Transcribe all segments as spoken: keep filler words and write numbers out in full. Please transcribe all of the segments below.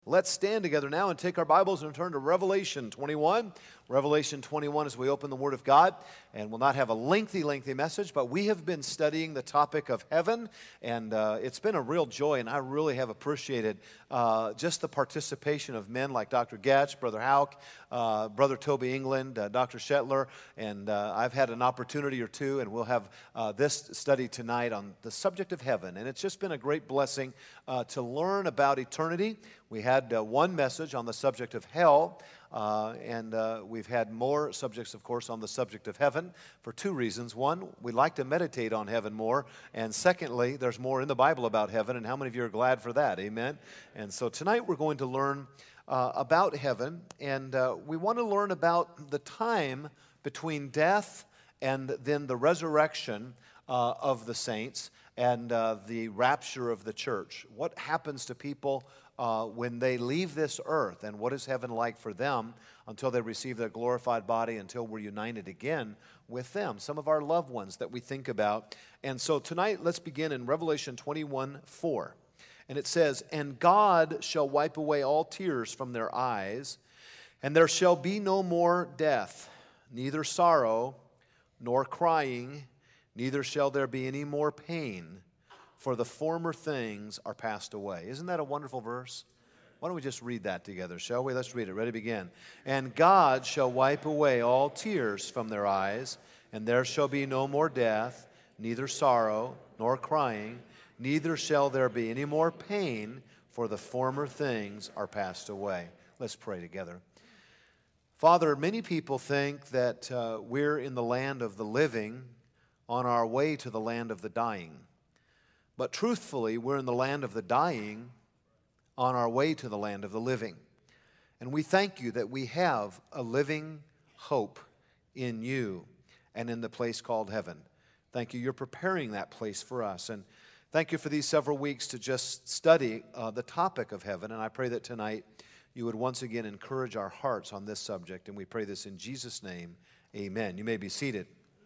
Let's stand together now and take our Bibles and turn to Revelation twenty-one. Revelation twenty-one as we open the Word of God. And we'll not have a lengthy, lengthy message, but we have been studying the topic of heaven. And uh, it's been a real joy, and I really have appreciated uh, just the participation of men like Doctor Getch, Brother Hauk, uh, Brother Toby England, uh, Doctor Shetler. And uh, I've had an opportunity or two, and we'll have uh, this study tonight on the subject of heaven. And it's just been a great blessing uh, to learn about eternity. We had uh, one message on the subject of hell, uh, and uh, we've had more subjects, of course, on the subject of heaven for two reasons. One, we like to meditate on heaven more, and secondly, there's more in the Bible about heaven, and how many of you are glad for that? Amen? And so tonight we're going to learn uh, about heaven, and uh, we want to learn about the time between death and then the resurrection uh, of the saints and uh, the rapture of the church. What happens to people Uh, when they leave this earth, and what is heaven like for them until they receive their glorified body, until we're united again with them, some of our loved ones that we think about. And so tonight, let's begin in Revelation twenty-one four. And it says, "And God shall wipe away all tears from their eyes, and there shall be no more death, neither sorrow, nor crying, neither shall there be any more pain, for the former things are passed away." Isn't that a wonderful verse? Why don't we just read that together, shall we? Let's read it. Ready, begin. "And God shall wipe away all tears from their eyes, and there shall be no more death, neither sorrow, nor crying, neither shall there be any more pain, for the former things are passed away." Let's pray together. Father, many people think that uh, we're in the land of the living on our way to the land of the dying. But truthfully, we're in the land of the dying on our way to the land of the living. And we thank you that we have a living hope in you and in the place called heaven. Thank you. You're preparing that place for us. And thank you for these several weeks to just study uh, the topic of heaven. And I pray that tonight you would once again encourage our hearts on this subject. And we pray this in Jesus' name. Amen. You may be seated.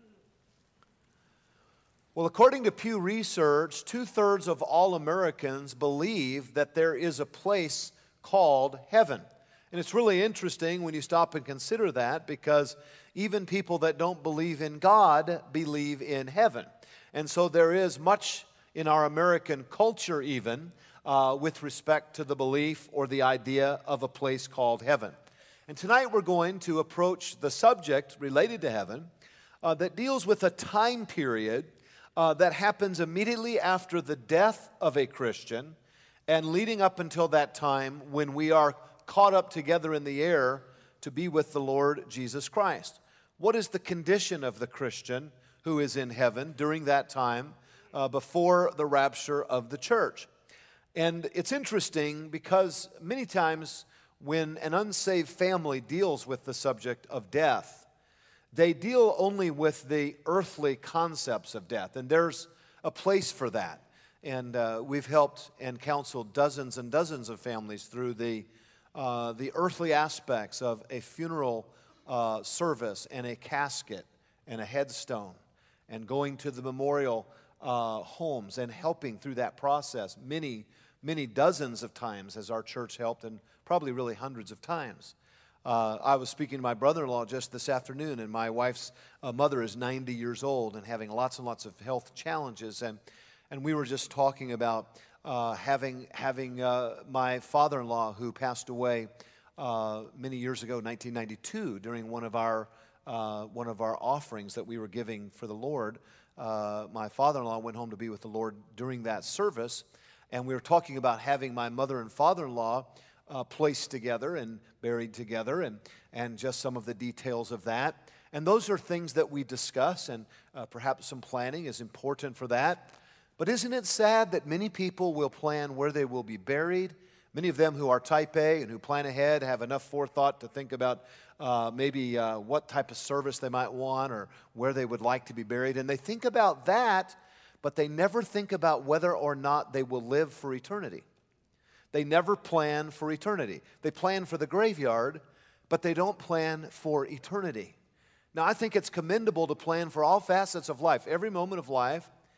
Well, according to Pew Research, two-thirds of all Americans believe that there is a place called heaven. And it's really interesting when you stop and consider that, because even people that don't believe in God believe in heaven. And so there is much in our American culture even uh, with respect to the belief or the idea of a place called heaven. And tonight we're going to approach the subject related to heaven uh, that deals with a time period Uh, that happens immediately after the death of a Christian and leading up until that time when we are caught up together in the air to be with the Lord Jesus Christ. What is the condition of the Christian who is in heaven during that time uh, before the rapture of the church? And it's interesting because many times when an unsaved family deals with the subject of death, they deal only with the earthly concepts of death, and there's a place for that. And uh, we've helped and counseled dozens and dozens of families through the, uh, the earthly aspects of a funeral uh, service and a casket and a headstone, and going to the memorial uh, homes and helping through that process many, many dozens of times as our church helped, and probably really hundreds of times. Uh, I was speaking to my brother-in-law just this afternoon, and my wife's uh, mother is ninety years old and having lots and lots of health challenges, and and we were just talking about uh, having having uh, my father-in-law, who passed away uh, many years ago, nineteen ninety-two, during one of our uh, one of our offerings that we were giving for the Lord. Uh, my father-in-law went home to be with the Lord during that service, and we were talking about having my mother and father-in-law Uh, placed together and buried together, and, and just some of the details of that. And those are things that we discuss, and uh, perhaps some planning is important for that. But isn't it sad that many people will plan where they will be buried? Many of them who are type A and who plan ahead have enough forethought to think about uh, maybe uh, what type of service they might want or where they would like to be buried. And they think about that, but they never think about whether or not they will live for eternity. They never plan for eternity. They plan for the graveyard, but they don't plan for eternity. Now, I think it's commendable to plan for all facets of life, every moment of life,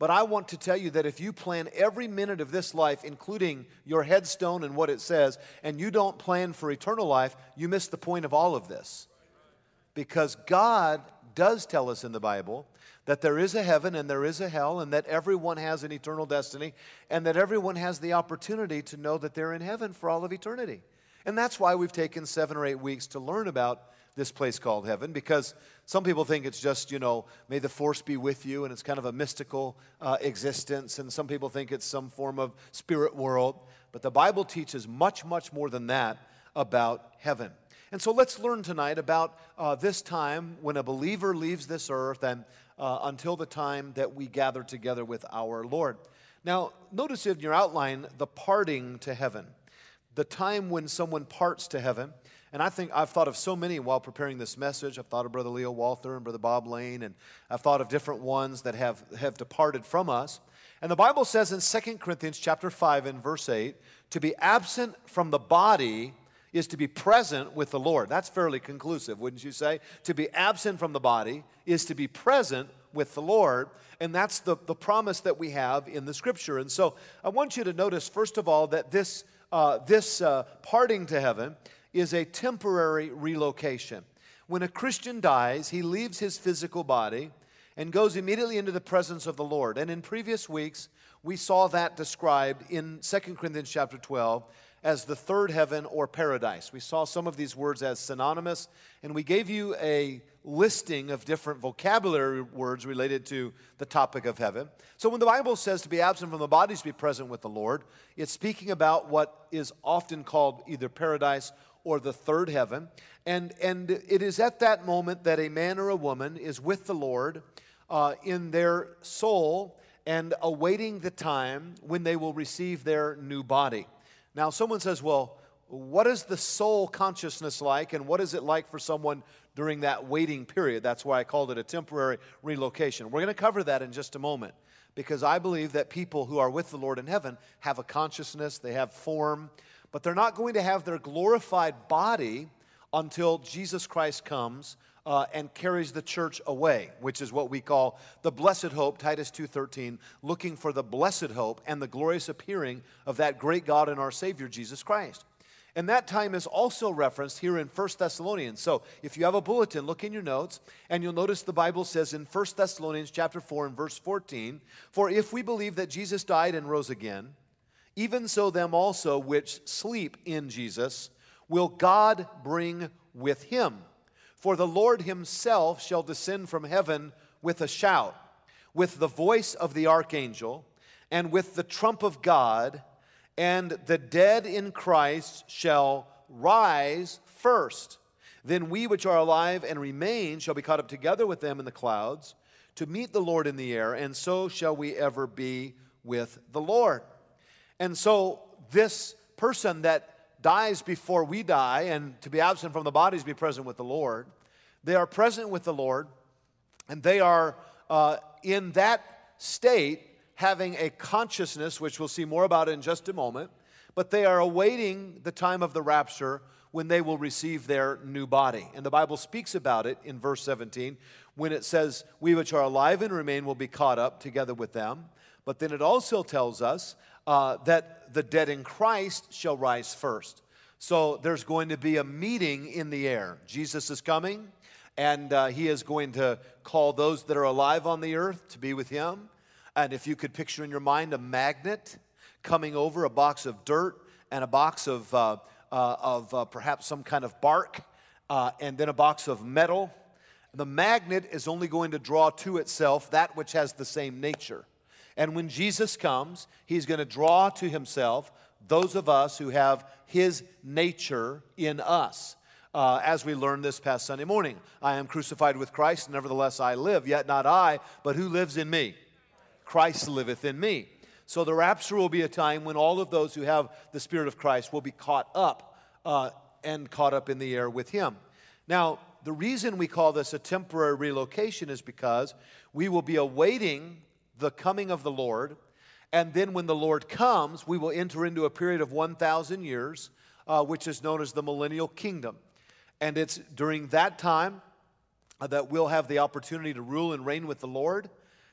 But I want to tell you that if you plan every minute of this life, including your headstone and what it says, and you don't plan for eternal life, you miss the point of all of this. Because God does tell us in the Bible that there is a heaven and there is a hell, and that everyone has an eternal destiny, and that everyone has the opportunity to know that they're in heaven for all of eternity. And that's why we've taken seven or eight weeks to learn about this place called heaven, because some people think it's just, you know, may the force be with you, and it's kind of a mystical uh, existence, and some people think it's some form of spirit world. But the Bible teaches much, much more than that about heaven. And so let's learn tonight about uh, this time when a believer leaves this earth and uh, until the time that we gather together with our Lord. Now, notice in your outline the parting to heaven, the time when someone parts to heaven. And I think I've thought of so many while preparing this message. I've thought of Brother Leo Walther and Brother Bob Lane, and I've thought of different ones that have, have departed from us. And the Bible says in Second Corinthians chapter five and verse eight, to be absent from the body is to be present with the Lord. That's fairly conclusive, wouldn't you say? To be absent from the body is to be present with the Lord. And that's the, the promise that we have in the Scripture. And so I want you to notice, first of all, that this, uh, this uh, parting to heaven is a temporary relocation. When a Christian dies, he leaves his physical body and goes immediately into the presence of the Lord. And in previous weeks, we saw that described in Second Corinthians chapter twelve as the third heaven or paradise. We saw some of these words as synonymous, and we gave you a listing of different vocabulary words related to the topic of heaven. So when the Bible says to be absent from the body is to be present with the Lord, it's speaking about what is often called either paradise or the third heaven. And, and it is at that moment that a man or a woman is with the Lord uh, in their soul and awaiting the time when they will receive their new body. Now, someone says, well, what is the soul consciousness like, and what is it like for someone during that waiting period? That's why I called it a temporary relocation. We're going to cover that in just a moment, because I believe that people who are with the Lord in heaven have a consciousness, they have form, but they're not going to have their glorified body until Jesus Christ comes uh, and carries the church away, which is what we call the blessed hope, Titus two thirteen, looking for the blessed hope and the glorious appearing of that great God and our Savior, Jesus Christ. And that time is also referenced here in First Thessalonians. So if you have a bulletin, look in your notes, and you'll notice the Bible says in First Thessalonians chapter four and verse fourteen, for if we believe that Jesus died and rose again, even so them also which sleep in Jesus will God bring with him. For the Lord himself shall descend from heaven with a shout, with the voice of the archangel, and with the trump of God, and the dead in Christ shall rise first. Then we which are alive and remain shall be caught up together with them in the clouds to meet the Lord in the air, and so shall we ever be with the Lord. And so this person that dies before we die, and to be absent from the body is to be present with the Lord, they are present with the Lord, and they are uh, in that state having a consciousness, which we'll see more about in just a moment, but they are awaiting the time of the rapture when they will receive their new body. And the Bible speaks about it in verse seventeen, when it says, we which are alive and remain will be caught up together with them. But then it also tells us uh, that the dead in Christ shall rise first. So there's going to be a meeting in the air. Jesus is coming, and uh, he is going to call those that are alive on the earth to be with him. And if you could picture in your mind a magnet coming over a box of dirt and a box of, uh, uh, of uh, perhaps some kind of bark, uh, and then a box of metal, the magnet is only going to draw to itself that which has the same nature. And when Jesus comes, he's going to draw to himself those of us who have his nature in us. Uh, as we learned this past Sunday morning, I am crucified with Christ, nevertheless I live, yet not I, but who lives in me? Christ liveth in me. So the rapture will be a time when all of those who have the Spirit of Christ will be caught up uh, and caught up in the air with him. Now, the reason we call this a temporary relocation is because we will be awaiting the coming of the Lord, and then when the Lord comes, we will enter into a period of one thousand years, uh, which is known as the millennial kingdom. And it's during that time uh, that we'll have the opportunity to rule and reign with the Lord.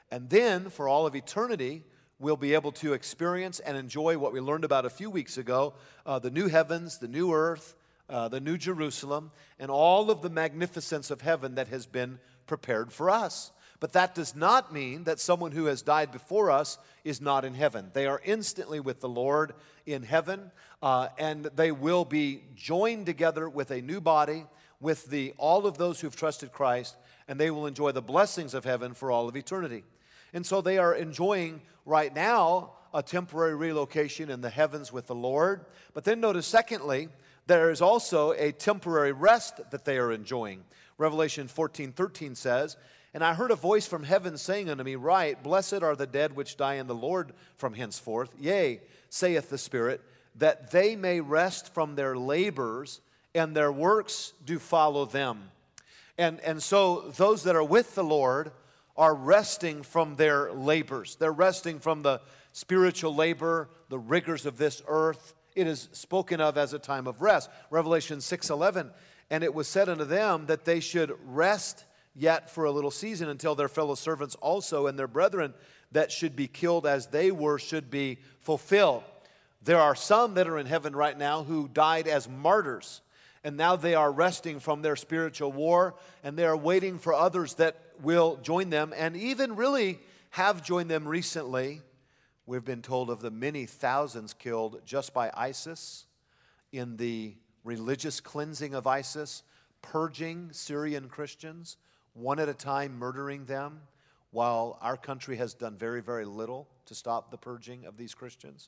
And then, for all of eternity, we'll be able to experience and enjoy what we learned about a few weeks ago, uh, the new heavens, the new earth, uh, the new Jerusalem, and all of the magnificence of heaven that has been prepared for us. But that does not mean that someone who has died before us is not in heaven. They are instantly with the Lord in heaven, uh, and they will be joined together with a new body, with the all of those who've trusted Christ, and they will enjoy the blessings of heaven for all of eternity. And so they are enjoying right now a temporary relocation in the heavens with the Lord. But then notice, secondly, there is also a temporary rest that they are enjoying. Revelation fourteen thirteen says, "And I heard a voice from heaven saying unto me, Write, Blessed are the dead which die in the Lord from henceforth. Yea, saith the Spirit, that they may rest from their labors, and their works do follow them." And, and so those that are with the Lord are resting from their labors. They're resting from the spiritual labor, the rigors of this earth. It is spoken of as a time of rest. Revelation six eleven, "And it was said unto them that they should rest yet for a little season until their fellow servants also and their brethren that should be killed as they were should be fulfilled." There are some that are in heaven right now who died as martyrs, and now they are resting from their spiritual war, and they are waiting for others that will join them, and even really have joined them recently. We've been told of the many thousands killed just by ISIS in the religious cleansing of ISIS, purging Syrian Christians, one at a time murdering them, while our country has done very, very little to stop the purging of these Christians.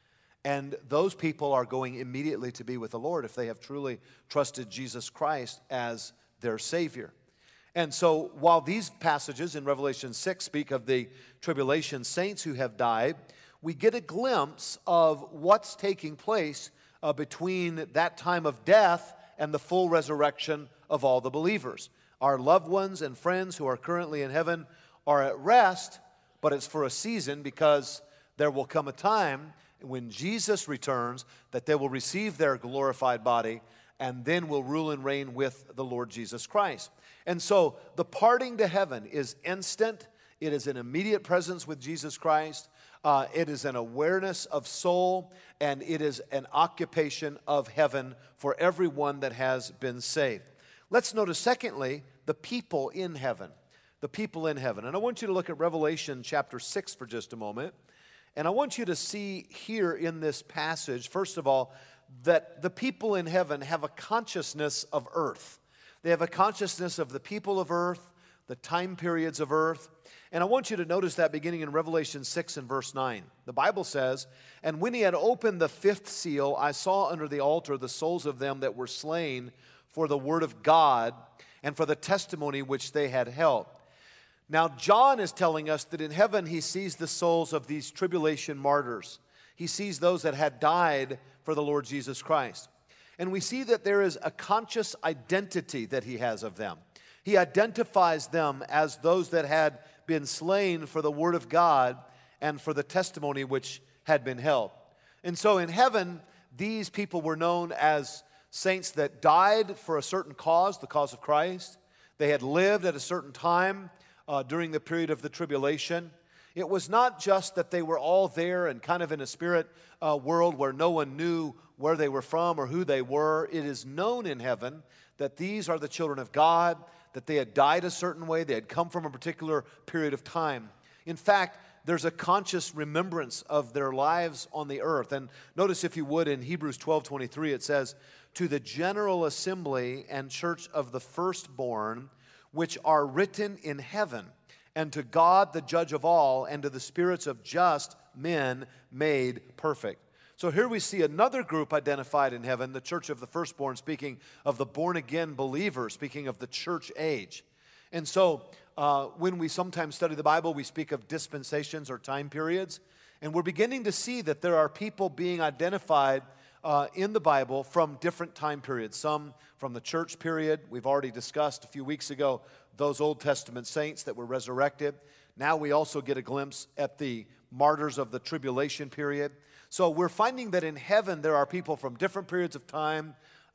And those people are going immediately to be with the Lord if they have truly trusted Jesus Christ as their Savior. And so while these passages in Revelation six speak of the tribulation saints who have died, we get a glimpse of what's taking place uh, between that time of death and the full resurrection of all the believers. Our loved ones and friends who are currently in heaven are at rest, but it's for a season, because there will come a time when Jesus returns that they will receive their glorified body and then will rule and reign with the Lord Jesus Christ. And so the parting to heaven is instant. It is an immediate presence with Jesus Christ. Uh, it is an awareness of soul, and it is an occupation of heaven for everyone that has been saved. Let's notice, secondly, the people in heaven. The people in heaven. And I want you to look at Revelation chapter six for just a moment. And I want you to see here in this passage, first of all, that the people in heaven have a consciousness of earth. They have a consciousness of the people of earth, the time periods of earth. And I want you to notice that beginning in Revelation six and verse nine. The Bible says, "And when he had opened the fifth seal, I saw under the altar the souls of them that were slain for the word of God and for the testimony which they had held." Now, John is telling us that in heaven he sees the souls of these tribulation martyrs. He sees those that had died for the Lord Jesus Christ. And we see that there is a conscious identity that he has of them. He identifies them as those that had been slain for the word of God and for the testimony which had been held. And so in heaven, these people were known as saints that died for a certain cause, the cause of Christ. They had lived at a certain time Uh, during the period of the tribulation. It was not just that they were all there and kind of in a spirit uh, world where no one knew where they were from or who they were. It is known in heaven that these are the children of God, that they had died a certain way, they had come from a particular period of time. In fact, there's a conscious remembrance of their lives on the earth. And notice, if you would, in Hebrews twelve twenty-three, it says, "To the general assembly and church of the firstborn, which are written in heaven, and to God the judge of all, and to the spirits of just men made perfect." So here we see another group identified in heaven, the church of the firstborn, speaking of the born-again believer, speaking of the church age. And so uh, when we sometimes study the Bible, we speak of dispensations or time periods, and we're beginning to see that there are people being identified Uh, in the Bible from different time periods. Some from the church period. We've already discussed a few weeks ago those Old Testament saints that were resurrected. Now we also get a glimpse at the martyrs of the tribulation period. So we're finding that in heaven there are people from different periods of time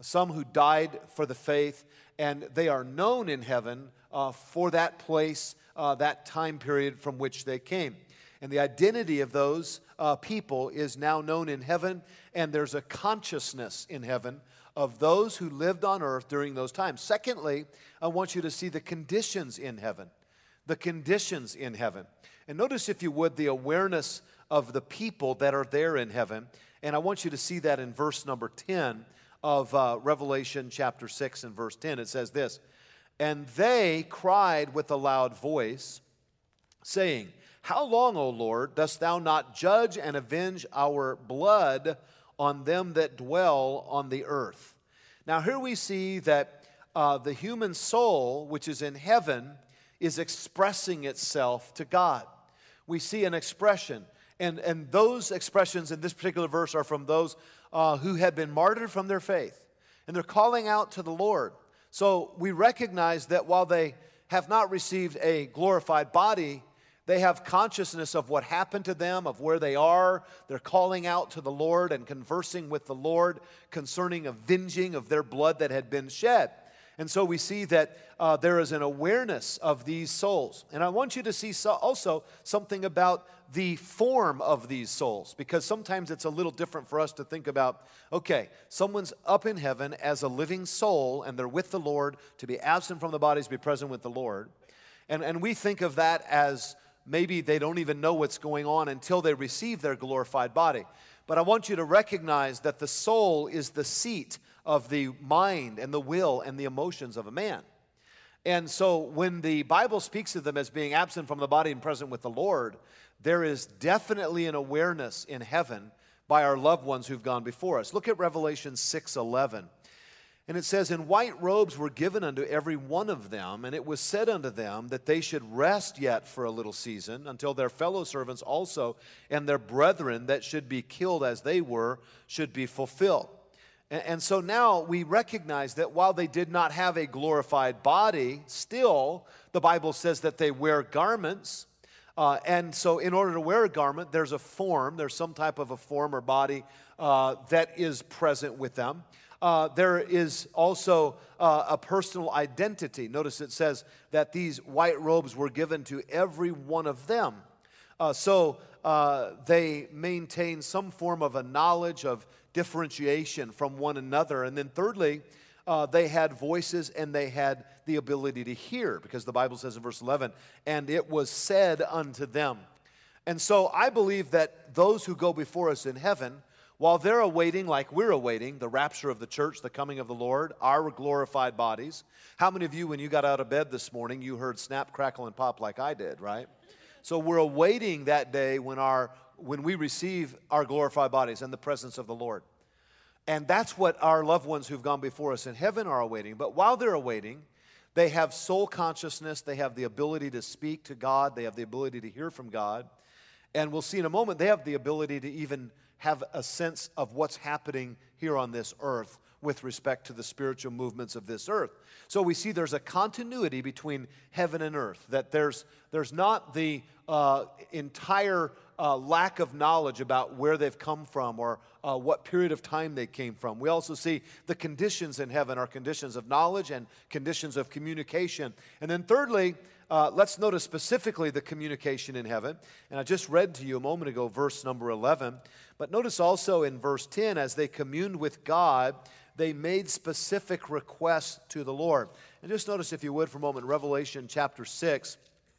some who died for the faith, and they are known in heaven uh, for that place, uh, that time period from which they came. And the identity of those uh, people is now known in heaven, and there's a consciousness in heaven of those who lived on earth during those times. Secondly, I want you to see the conditions in heaven. The conditions in heaven. And notice, if you would, the awareness of the people that are there in heaven. And I want you to see that in verse number ten of uh, Revelation chapter six and verse ten. It says this, "And they cried with a loud voice, saying, How long, O Lord, dost thou not judge and avenge our blood on them that dwell on the earth?" Now here we see that uh, the human soul, which is in heaven, is expressing itself to God. We see an expression, and, and those expressions in this particular verse are from those uh, who had been martyred from their faith, and they're calling out to the Lord. So we recognize that while they have not received a glorified body, they have consciousness of what happened to them, of where they are. They're calling out to the Lord and conversing with the Lord concerning avenging of their blood that had been shed. And so we see that uh, there is an awareness of these souls. And I want you to see so also something about the form of these souls, because sometimes it's a little different for us to think about, okay, someone's up in heaven as a living soul, and they're with the Lord. To be absent from the body is to be present with the Lord. And, and we think of that as maybe they don't even know what's going on until they receive their glorified body. But I want you to recognize that the soul is the seat of the mind and the will and the emotions of a man. And so when the Bible speaks of them as being absent from the body and present with the Lord, there is definitely an awareness in heaven by our loved ones who've gone before us. Look at Revelation six eleven. And it says, "And white robes were given unto every one of them, and it was said unto them that they should rest yet for a little season, until their fellow servants also and their brethren that should be killed as they were should be fulfilled." And, and so now we recognize that while they did not have a glorified body, still the Bible says that they wear garments. Uh, and so in order to wear a garment, there's a form, there's some type of a form or body uh, that is present with them. Uh, there is also uh, a personal identity. Notice it says that these white robes were given to every one of them. Uh, so uh, they maintain some form of a knowledge of differentiation from one another. And then thirdly, uh, they had voices and they had the ability to hear, because the Bible says in verse eleven, "And it was said unto them." And so I believe that those who go before us in heaven, while they're awaiting, like we're awaiting, the rapture of the church, the coming of the Lord, our glorified bodies. How many of you, when you got out of bed this morning, you heard snap, crackle, and pop like I did, right? So we're awaiting that day when, our, when we receive our glorified bodies in the presence of the Lord. And that's what our loved ones who've gone before us in heaven are awaiting. But while they're awaiting, they have soul consciousness, they have the ability to speak to God, they have the ability to hear from God. And we'll see in a moment, they have the ability to even have a sense of what's happening here on this earth with respect to the spiritual movements of this earth. So we see there's a continuity between heaven and earth, that there's, there's not the uh, entire uh, lack of knowledge about where they've come from or uh, what period of time they came from. We also see the conditions in heaven are conditions of knowledge and conditions of communication. And then thirdly, Uh, let's notice specifically the communication in heaven. And I just read to you a moment ago verse number eleven. But notice also in verse ten, as they communed with God, they made specific requests to the Lord. And just notice, if you would, for a moment, Revelation chapter six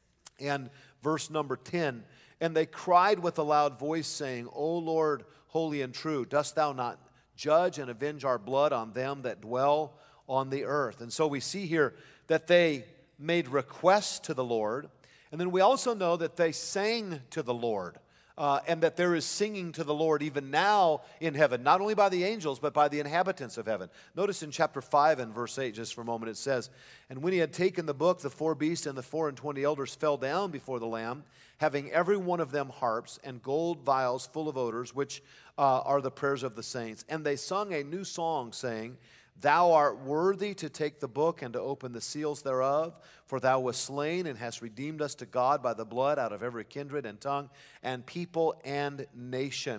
and verse number ten. "And they cried with a loud voice, saying, O Lord, holy and true, dost thou not judge and avenge our blood on them that dwell on the earth?" And so we see here that they made requests to the Lord. And then we also know that they sang to the Lord, uh, and that there is singing to the Lord even now in heaven, not only by the angels, but by the inhabitants of heaven. Notice in chapter five and verse eight, just for a moment, it says, "And when he had taken the book, the four beasts and the four and twenty elders fell down before the Lamb, having every one of them harps and gold vials full of odors, which uh, are the prayers of the saints. And they sung a new song, saying, Thou art worthy to take the book and to open the seals thereof, for thou wast slain and hast redeemed us to God by the blood out of every kindred and tongue and people and nation."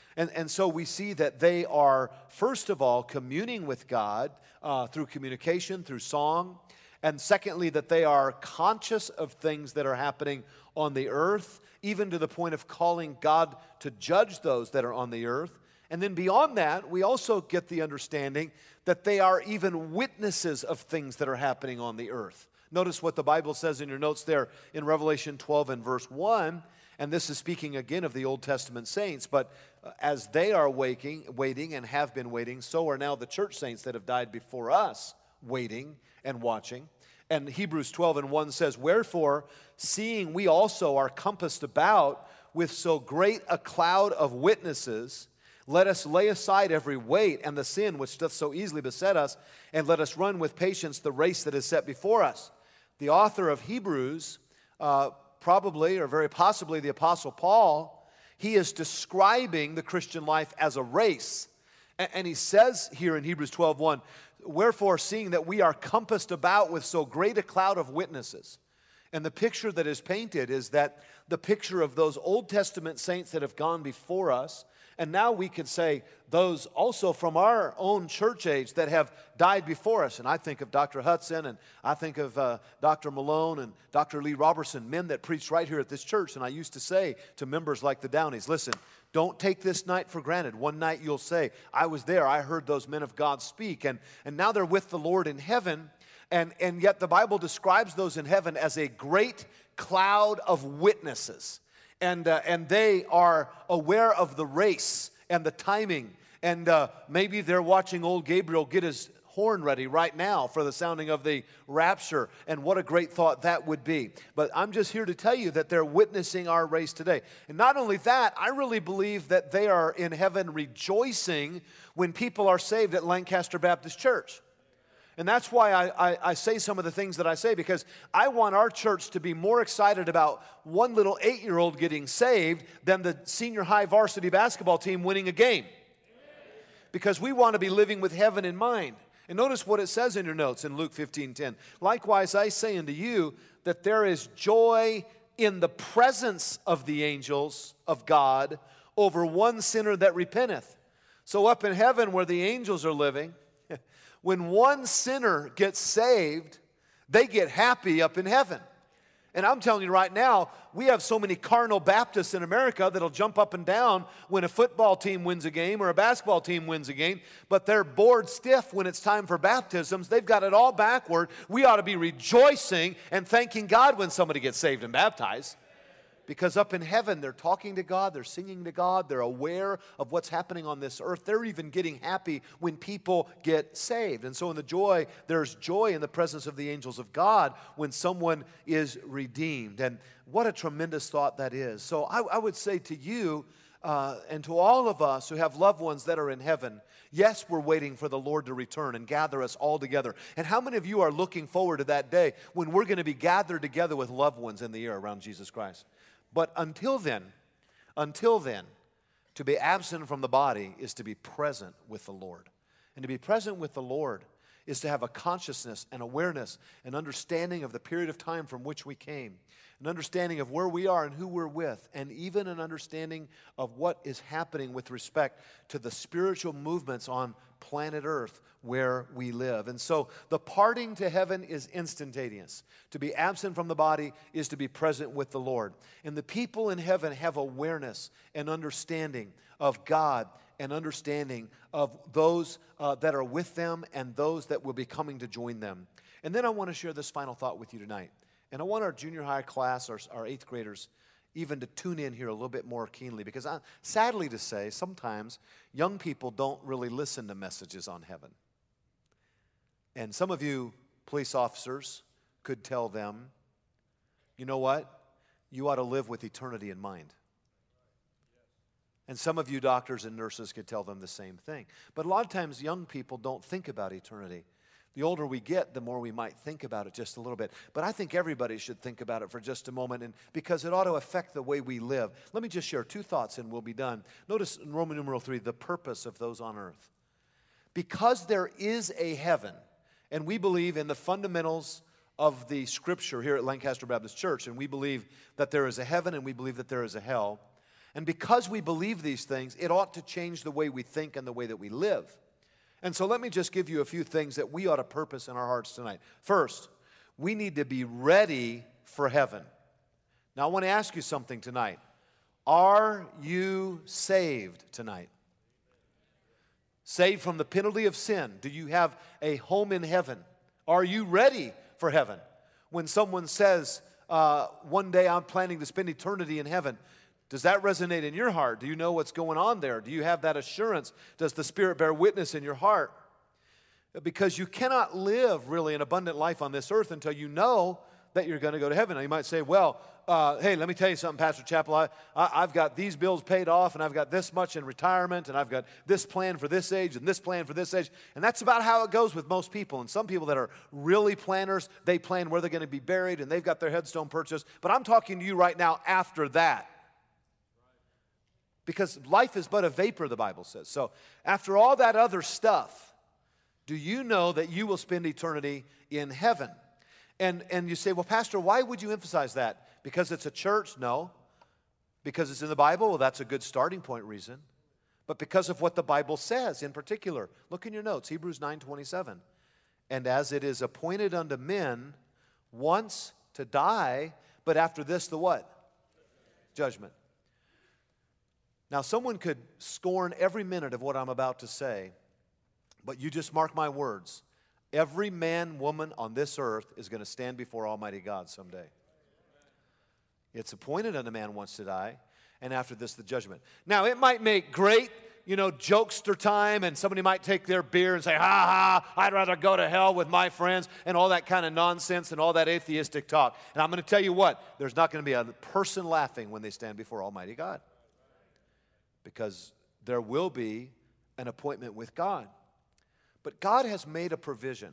And, and so we see that they are, first of all, communing with God uh, through communication, through song. And secondly, that they are conscious of things that are happening on the earth, even to the point of calling God to judge those that are on the earth. And then beyond that, we also get the understanding that they are even witnesses of things that are happening on the earth. Notice what the Bible says in your notes there in Revelation twelve and verse one. And this is speaking again of the Old Testament saints. But as they are waking, waiting and have been waiting, so are now the church saints that have died before us waiting and watching. And Hebrews twelve and one says, "Wherefore, seeing we also are compassed about with so great a cloud of witnesses, let us lay aside every weight and the sin which doth so easily beset us, and let us run with patience the race that is set before us." The author of Hebrews, uh, probably or very possibly the Apostle Paul, he is describing the Christian life as a race. And, and he says here in Hebrews twelve one, "Wherefore, seeing that we are compassed about with so great a cloud of witnesses." And the picture that is painted is that the picture of those Old Testament saints that have gone before us. And now we could say those also from our own church age that have died before us. And I think of Doctor Hudson, and I think of uh, Doctor Malone and Doctor Lee Robertson, men that preached right here at this church. And I used to say to members like the Downeys, listen, don't take this night for granted. One night you'll say, I was there, I heard those men of God speak. And, and now they're with the Lord in heaven. And, and yet the Bible describes those in heaven as a great cloud of witnesses. And, uh, and they are aware of the race and the timing. And uh, maybe they're watching old Gabriel get his horn ready right now for the sounding of the rapture. And what a great thought that would be. But I'm just here to tell you that they're witnessing our race today. And not only that, I really believe that they are in heaven rejoicing when people are saved at Lancaster Baptist Church. And that's why I, I, I say some of the things that I say, because I want our church to be more excited about one little eight-year-old getting saved than the senior high varsity basketball team winning a game. Because we want to be living with heaven in mind. And notice what it says in your notes in Luke fifteen ten. "Likewise I say unto you that there is joy in the presence of the angels of God over one sinner that repenteth." So up in heaven where the angels are living, when one sinner gets saved, they get happy up in heaven. And I'm telling you right now, we have so many carnal Baptists in America that'll jump up and down when a football team wins a game or a basketball team wins a game, but they're bored stiff when it's time for baptisms. They've got it all backward. We ought to be rejoicing and thanking God when somebody gets saved and baptized. Because up in heaven, they're talking to God, they're singing to God, they're aware of what's happening on this earth. They're even getting happy when people get saved. And so in the joy, there's joy in the presence of the angels of God when someone is redeemed. And what a tremendous thought that is. So I, I would say to you uh, and to all of us who have loved ones that are in heaven, yes, we're waiting for the Lord to return and gather us all together. And how many of you are looking forward to that day when we're going to be gathered together with loved ones in the air around Jesus Christ? But until then, until then, to be absent from the body is to be present with the Lord. And to be present with the Lord is to have a consciousness and awareness and understanding of the period of time from which we came, an understanding of where we are and who we're with, and even an understanding of what is happening with respect to the spiritual movements on planet Earth where we live. And so the parting to heaven is instantaneous. To be absent from the body is to be present with the Lord. And the people in heaven have awareness and understanding of God and understanding of those uh, that are with them and those that will be coming to join them. And then I want to share this final thought with you tonight. And I want our junior high class, our, our eighth graders, even to tune in here a little bit more keenly, because I, sadly to say, sometimes young people don't really listen to messages on heaven. And some of you police officers could tell them, you know what? You ought to live with eternity in mind. And some of you doctors and nurses could tell them the same thing. But a lot of times young people don't think about eternity. The older we get, the more we might think about it just a little bit. But I think everybody should think about it for just a moment, and because it ought to affect the way we live. Let me just share two thoughts and we'll be done. Notice in Roman numeral three, the purpose of those on earth. Because there is a heaven, and we believe in the fundamentals of the Scripture here at Lancaster Baptist Church, and we believe that there is a heaven and we believe that there is a hell. And because we believe these things, it ought to change the way we think and the way that we live. And so let me just give you a few things that we ought to purpose in our hearts tonight. First, we need to be ready for heaven. Now, I want to ask you something tonight. Are you saved tonight? Saved from the penalty of sin? Do you have a home in heaven? Are you ready for heaven? When someone says, uh, one day I'm planning to spend eternity in heaven, does that resonate in your heart? Do you know what's going on there? Do you have that assurance? Does the Spirit bear witness in your heart? Because you cannot live really an abundant life on this earth until you know that you're going to go to heaven. Now you might say, well, uh, hey, let me tell you something, Pastor Chappell. I, I, I've got these bills paid off, and I've got this much in retirement, and I've got this plan for this age, and this plan for this age. And that's about how it goes with most people. And some people that are really planners, they plan where they're going to be buried, and they've got their headstone purchased. But I'm talking to you right now after that. Because life is but a vapor, the Bible says. So after all that other stuff, do you know that you will spend eternity in heaven? And, and you say, well, Pastor, why would you emphasize that? Because it's a church? No. Because it's in the Bible? Well, that's a good starting point reason. But because of what the Bible says in particular. Look in your notes, Hebrews nine twenty-seven. And as it is appointed unto men once to die, but after this the what? Judgment. Now, someone could scorn every minute of what I'm about to say, but you just mark my words. Every man, woman on this earth is going to stand before Almighty God someday. It's appointed unto man once to die, and after this the judgment. Now, it might make great, you know, jokester time, and somebody might take their beer and say, ha ha, I'd rather go to hell with my friends, and all that kind of nonsense and all that atheistic talk. And I'm going to tell you what, there's not going to be a person laughing when they stand before Almighty God. Because there will be an appointment with God. But God has made a provision.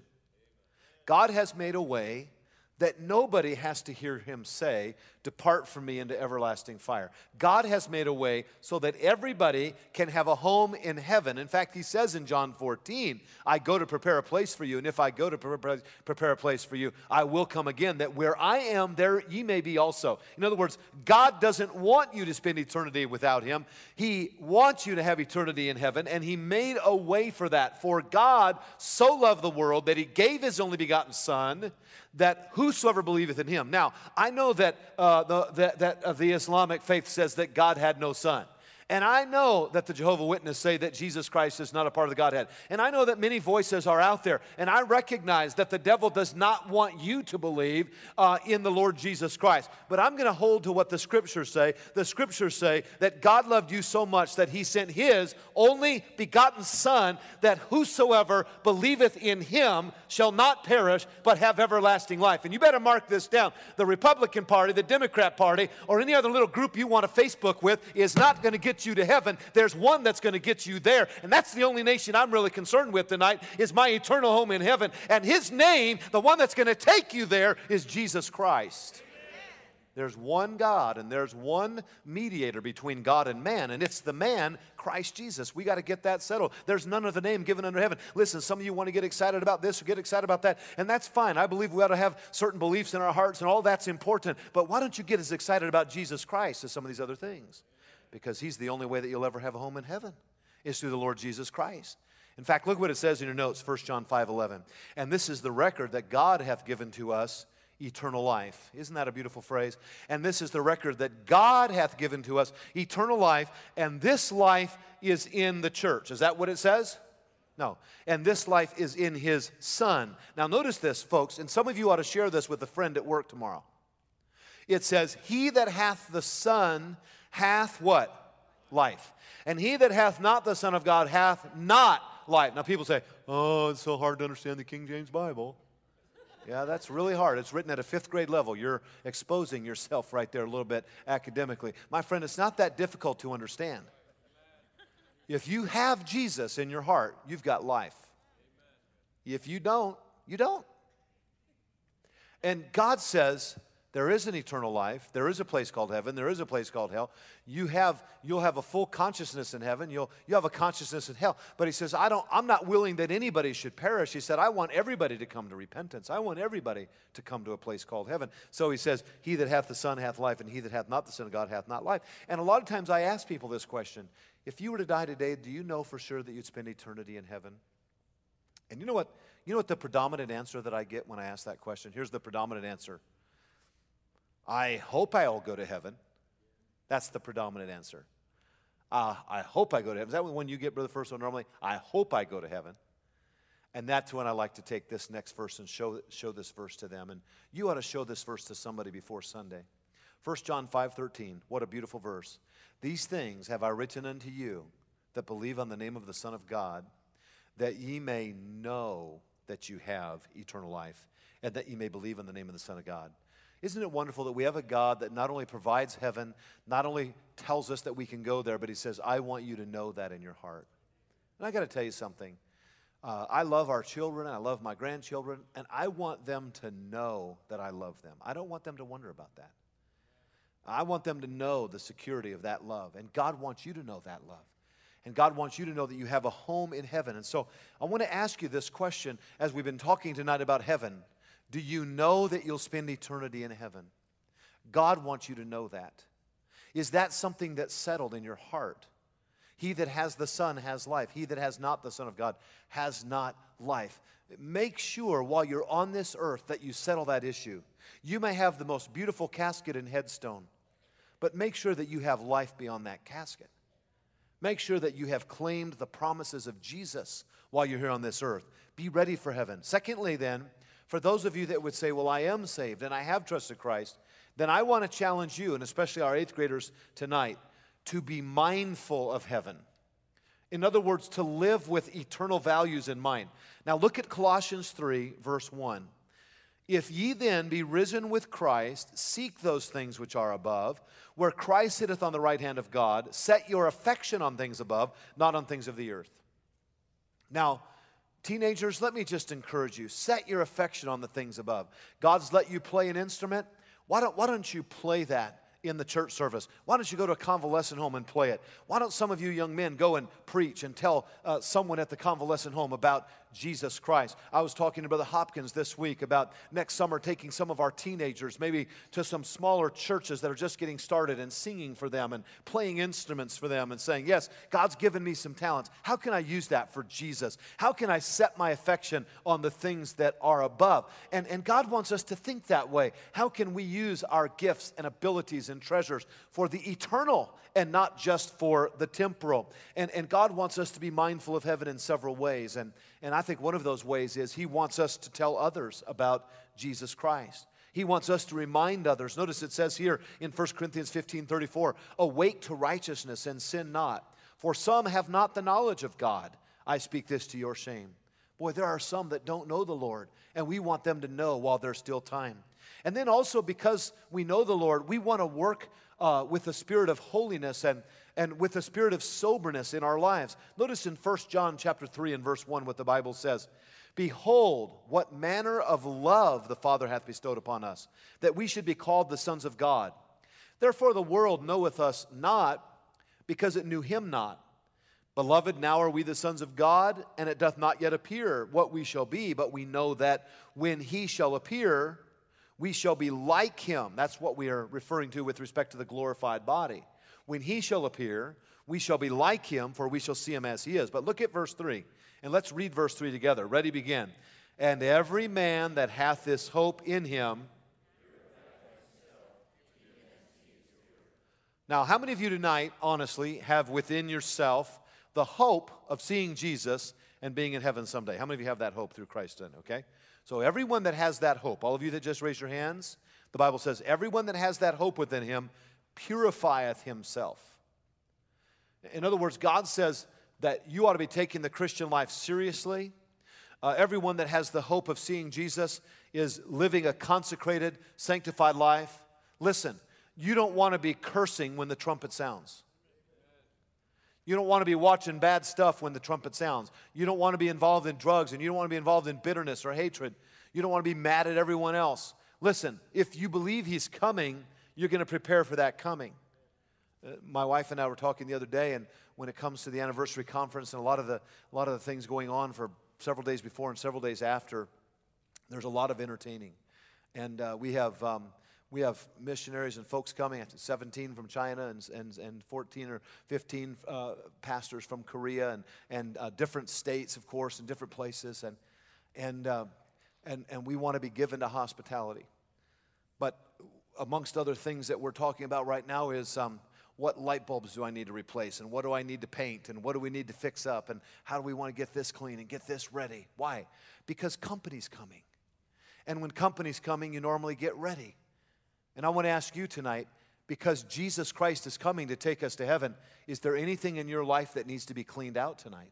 God has made a way that nobody has to hear him say, depart from me into everlasting fire. God has made a way so that everybody can have a home in heaven. In fact, he says in John fourteen, I go to prepare a place for you, and if I go to prepare a place for you, I will come again, that where I am, there ye may be also. In other words, God doesn't want you to spend eternity without him. He wants you to have eternity in heaven, and he made a way for that. For God so loved the world that he gave his only begotten Son, that whosoever believeth in him. Now, I know that uh, the, that, that uh, the Islamic faith says that God had no son. And I know that the Jehovah's Witnesses say that Jesus Christ is not a part of the Godhead. And I know that many voices are out there. And I recognize that the devil does not want you to believe uh, in the Lord Jesus Christ. But I'm going to hold to what the Scriptures say. The Scriptures say that God loved you so much that he sent his only begotten Son, that whosoever believeth in him shall not perish, but have everlasting life. And you better mark this down. The Republican Party, the Democrat Party, or any other little group you want to Facebook with is not going to get you to heaven. There's one that's going to get you there, and that's the only nation I'm really concerned with tonight, is my eternal home in heaven. And his name, the one that's going to take you there, is Jesus Christ. There's one God, and there's one mediator between God and man, and it's the man, Christ Jesus. We got to get that settled. There's none other name given under heaven. Listen, some of you want to get excited about this or get excited about that, and that's fine. I believe we ought to have certain beliefs in our hearts, and all that's important. But why don't you get as excited about Jesus Christ as some of these other things? Because he's the only way that you'll ever have a home in heaven, is through the Lord Jesus Christ. In fact, look what it says in your notes, First John five eleven. And this is the record that God hath given to us, eternal life. Isn't that a beautiful phrase? And this is the record that God hath given to us, eternal life, and this life is in the church. Is that what it says? No. And this life is in his Son. Now notice this, folks, and some of you ought to share this with a friend at work tomorrow. It says, he that hath the Son hath what? Life. And he that hath not the Son of God hath not life. Now people say, oh, it's so hard to understand the King James Bible. Yeah, that's really hard. It's written at a fifth grade level. You're exposing yourself right there a little bit academically. My friend, it's not that difficult to understand. If you have Jesus in your heart, you've got life. If you don't, you don't. And God says there is an eternal life. There is a place called heaven. There is a place called hell. You have, you'll have a full consciousness in heaven. You'll, you have a consciousness in hell. But he says, I don't, I'm not willing that anybody should perish. He said, I want everybody to come to repentance. I want everybody to come to a place called heaven. So he says, he that hath the Son hath life, and he that hath not the Son of God hath not life. And a lot of times I ask people this question. If you were to die today, do you know for sure that you'd spend eternity in heaven? And you know what? You know what the predominant answer that I get when I ask that question? Here's the predominant answer. I hope I'll go to heaven. That's the predominant answer. Uh, I hope I go to heaven. Is that when you get, Brother First one normally? I hope I go to heaven. And that's when I like to take this next verse and show, show this verse to them. And you ought to show this verse to somebody before Sunday. First John five thirteen, what a beautiful verse. These things have I written unto you that believe on the name of the Son of God, that ye may know that you have eternal life, and that ye may believe in the name of the Son of God. Isn't it wonderful that we have a God that not only provides heaven, not only tells us that we can go there, but he says, I want you to know that in your heart. And I got to tell you something. Uh, I love our children, I love my grandchildren, and I want them to know that I love them. I don't want them to wonder about that. I want them to know the security of that love, and God wants you to know that love. And God wants you to know that you have a home in heaven. And so I want to ask you this question as we've been talking tonight about heaven. Do you know that you'll spend eternity in heaven? God wants you to know that. Is that something that's settled in your heart? He that has the Son has life. He that has not the Son of God has not life. Make sure while you're on this earth that you settle that issue. You may have the most beautiful casket and headstone, but make sure that you have life beyond that casket. Make sure that you have claimed the promises of Jesus while you're here on this earth. Be ready for heaven. Secondly, then, for those of you that would say, well, I am saved and I have trusted Christ, then I want to challenge you, and especially our eighth graders tonight, to be mindful of heaven. In other words, to live with eternal values in mind. Now look at Colossians three, verse one. If ye then be risen with Christ, seek those things which are above, where Christ sitteth on the right hand of God. Set your affection on things above, not on things of the earth. Now, teenagers, let me just encourage you. Set your affection on the things above. God's let you play an instrument. Why don't, why don't you play that in the church service? Why don't you go to a convalescent home and play it? Why don't some of you young men go and preach and tell uh, someone at the convalescent home about Jesus Christ? I was talking to Brother Hopkins this week about next summer taking some of our teenagers maybe to some smaller churches that are just getting started and singing for them and playing instruments for them and saying, yes, God's given me some talents. How can I use that for Jesus? How can I set my affection on the things that are above? And, and God wants us to think that way. How can we use our gifts and abilities and treasures for the eternal and not just for the temporal? And, and God wants us to be mindful of heaven in several ways. And, and I think one of those ways is He wants us to tell others about Jesus Christ. He wants us to remind others. Notice it says here in First Corinthians fifteen thirty-four, awake to righteousness and sin not. For some have not the knowledge of God. I speak this to your shame. Boy, there are some that don't know the Lord, and we want them to know while there's still time. And then also because we know the Lord, we want to work uh, with a spirit of holiness and, and with a spirit of soberness in our lives. Notice in First John chapter three and verse one what the Bible says. Behold, what manner of love the Father hath bestowed upon us, that we should be called the sons of God. Therefore the world knoweth us not, because it knew Him not. Beloved, now are we the sons of God, and it doth not yet appear what we shall be, but we know that when He shall appear, we shall be like Him. That's what we are referring to with respect to the glorified body. When He shall appear, we shall be like Him, for we shall see Him as He is. But look at verse three, and let's read verse three together. Ready, begin. And every man that hath this hope in Him. Now, how many of you tonight, honestly, have within yourself the hope of seeing Jesus and being in heaven someday? How many of you have that hope through Christ then, okay? So everyone that has that hope, all of you that just raised your hands, the Bible says, everyone that has that hope within him purifieth himself. In other words, God says that you ought to be taking the Christian life seriously. Uh, everyone that has the hope of seeing Jesus is living a consecrated, sanctified life. Listen, you don't want to be cursing when the trumpet sounds. You don't want to be watching bad stuff when the trumpet sounds. You don't want to be involved in drugs, and you don't want to be involved in bitterness or hatred. You don't want to be mad at everyone else. Listen, if you believe He's coming, you're going to prepare for that coming. Uh, my wife and I were talking the other day, and when it comes to the anniversary conference and a lot of the, a lot of the things going on for several days before and several days after, there's a lot of entertaining. And uh, we have um, we have missionaries and folks coming, I think seventeen from China and, and, and fourteen or fifteen uh, pastors from Korea and, and uh, different states, of course, and different places. And, and, uh, and, and we want to be given to hospitality. But amongst other things that we're talking about right now is um, what light bulbs do I need to replace, and what do I need to paint, and what do we need to fix up, and how do we want to get this clean and get this ready? Why? Because company's coming. And when company's coming, you normally get ready. And I want to ask you tonight, because Jesus Christ is coming to take us to heaven, is there anything in your life that needs to be cleaned out tonight?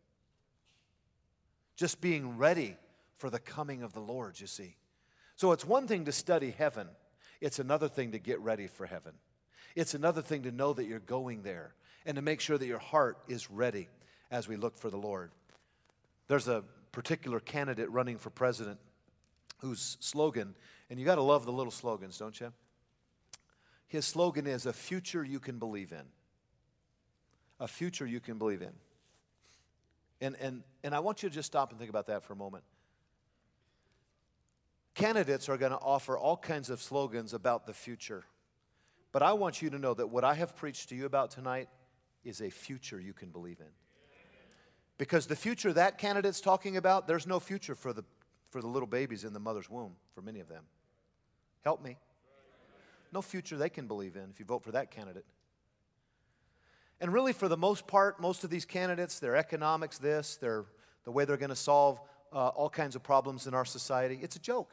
Just being ready for the coming of the Lord, you see. So it's one thing to study heaven. It's another thing to get ready for heaven. It's another thing to know that you're going there and to make sure that your heart is ready as we look for the Lord. There's a particular candidate running for president whose slogan, and you got to love the little slogans, don't you? His slogan is, a future you can believe in. A future you can believe in. And, and, and I want you to just stop and think about that for a moment. Candidates are going to offer all kinds of slogans about the future. But I want you to know that what I have preached to you about tonight is a future you can believe in. Because the future that candidate's talking about, there's no future for the, for the little babies in the mother's womb, for many of them. Help me. No future they can believe in if you vote for that candidate. And really, for the most part, most of these candidates, their economics, this, their, the way they're going to solve uh, all kinds of problems in our society, it's a joke.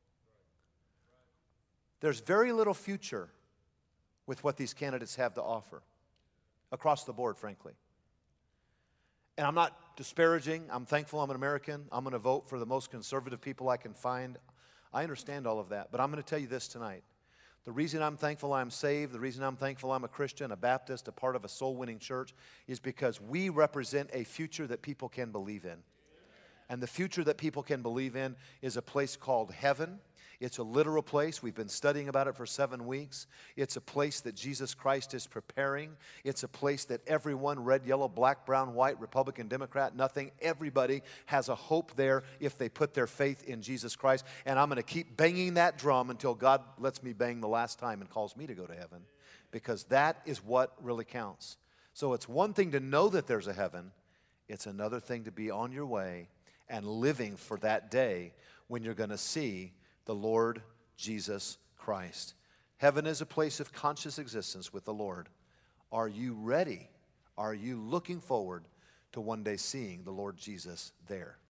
There's very little future with what these candidates have to offer, across the board, frankly. And I'm not disparaging. I'm thankful I'm an American. I'm going to vote for the most conservative people I can find. I understand all of that. But I'm going to tell you this tonight. The reason I'm thankful I'm saved, the reason I'm thankful I'm a Christian, a Baptist, a part of a soul-winning church, is because we represent a future that people can believe in. And the future that people can believe in is a place called heaven. It's a literal place. We've been studying about it for seven weeks. It's a place that Jesus Christ is preparing. It's a place that everyone, red, yellow, black, brown, white, Republican, Democrat, nothing, everybody has a hope there if they put their faith in Jesus Christ. And I'm going to keep banging that drum until God lets me bang the last time and calls me to go to heaven, because that is what really counts. So it's one thing to know that there's a heaven. It's another thing to be on your way and living for that day when you're going to see the Lord Jesus Christ. Heaven is a place of conscious existence with the Lord. Are you ready? Are you looking forward to one day seeing the Lord Jesus there?